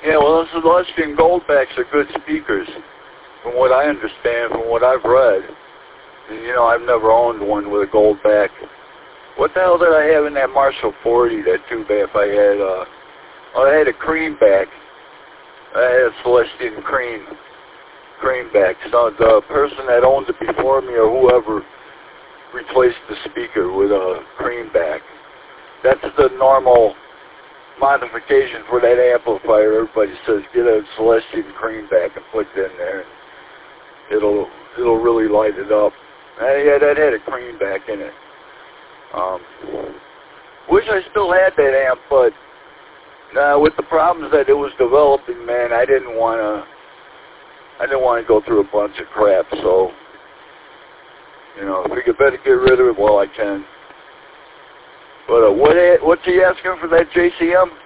Yeah, well, the Celestion Goldbacks are good speakers, from what I understand, from what I've read. And, you know, I've never owned one with a Goldback. What the hell did I have in that Marshall 40, that tube amp I had? I had a Creamback. I had a Celestion Creamback. So the person that owned it before me or whoever replaced the speaker with a Creamback. That's the normal modification for that amplifier. Everybody says get a Celestion Creamback and put it in there. It'll really light it up. Yeah, that had a Creamback in it. Wish I still had that amp, but with the problems that it was developing, man, I didn't want to go through a bunch of crap. So, you know, if we could better get rid of it, well, I can. But what's he asking for that JCM?